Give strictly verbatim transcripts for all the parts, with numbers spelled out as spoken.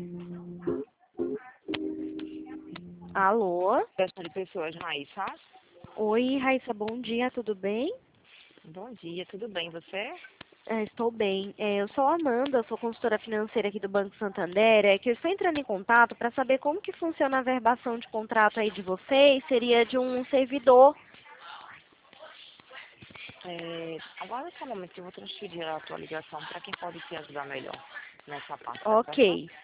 Alô? Gestão de pessoas, Raíssa. Oi, Raíssa, bom dia, tudo bem? Bom dia, tudo bem, você? É, estou bem. É, eu sou a Amanda, sou consultora financeira aqui do Banco Santander. É que eu estou entrando em contato para saber como que funciona a verbação de contrato aí de vocês. Seria de um servidor. É, agora é só um momento que eu vou transferir a tua ligação para quem pode te ajudar melhor nessa parte, tá certo? Ok.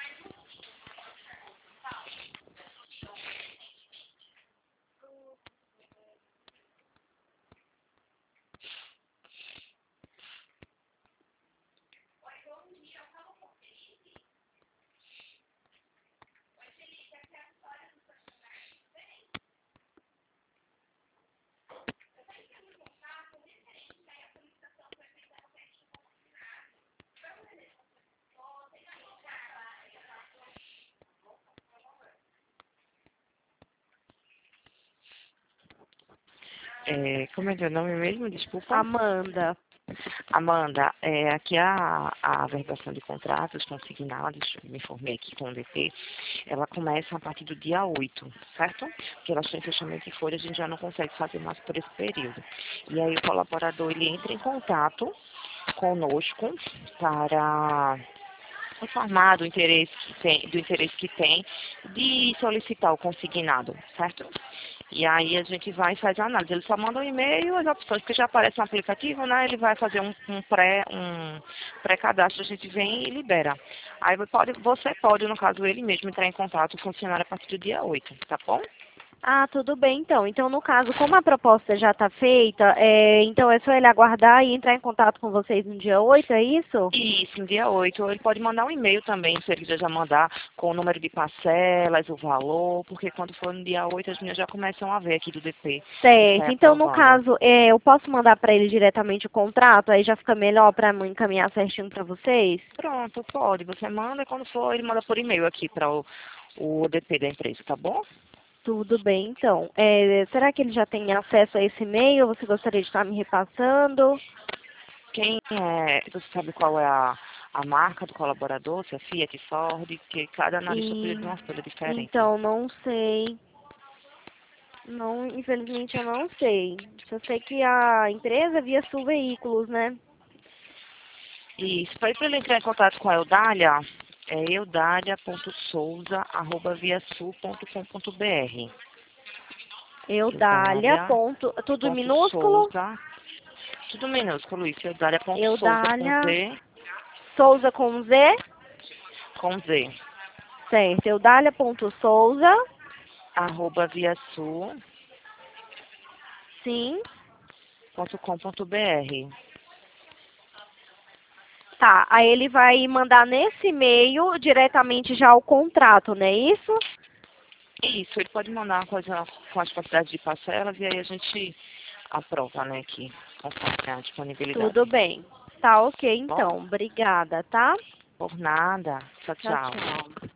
É, como é teu nome mesmo? Desculpa. Amanda. Amanda, é, aqui a, a verbação de contratos consignados, me informei aqui com o D P, ela começa a partir do dia oito, certo? Porque elas têm fechamento de folha, a gente já não consegue fazer mais por esse período. E aí o colaborador, ele entra em contato conosco para informar do interesse que tem, do interesse que tem de solicitar o consignado, certo? E aí a gente vai e faz a análise. Ele só manda um e-mail, as opções que já aparece no aplicativo, né? Ele vai fazer um, um pré, um pré-cadastro, a gente vem e libera. Aí você pode, você pode, no caso, ele mesmo entrar em contato, funcionar a partir do dia oito, tá bom? Ah, tudo bem então. Então, no caso, como a proposta já está feita, é, então é só ele aguardar e entrar em contato com vocês no dia oito, é isso? Isso, no dia oito. Ou ele pode mandar um e-mail também, se ele quiser já mandar com o número de parcelas, o valor, porque quando for no dia oito, as meninas já começam a ver aqui do D P que Certo. sai Então, no aprovando. caso, é, eu posso mandar para ele diretamente o contrato, aí já fica melhor para mim encaminhar certinho para vocês? Pronto, pode. Você manda e quando for, ele manda por e-mail aqui para o, o D P da empresa, tá bom? Tudo bem, então. É, será que ele já tem acesso a esse e-mail? Você gostaria de estar me repassando? Quem é, você sabe qual é a, a marca do colaborador, se é Fiat, Ford, que cada analista precisa E de uma folha diferente. então, não sei. Não, infelizmente eu não sei. Eu sei que a empresa é Via Sul Veículos, né? Isso, para ele entrar em contato com a Eudália, é eudália ponto souza arroba viasul ponto com ponto br. Eudália. Eudália Ponto, tudo ponto minúsculo? souza, tudo minúsculo isso, eudália ponto souza com Eudália Z, Souza com Z? com Z, Certo. Eudália.souza. arroba viasul Sim. ponto com ponto br. Tá. Aí ele vai mandar nesse e-mail diretamente já o contrato, não é isso? Isso, ele pode mandar com as, com as quantidades de parcelas e aí a gente aprova, né, aqui, conforme a Tudo disponibilidade. bem. Tá ok Bom, então. Obrigada, tá? por nada. Tchau, Tchau, tchau. tchau.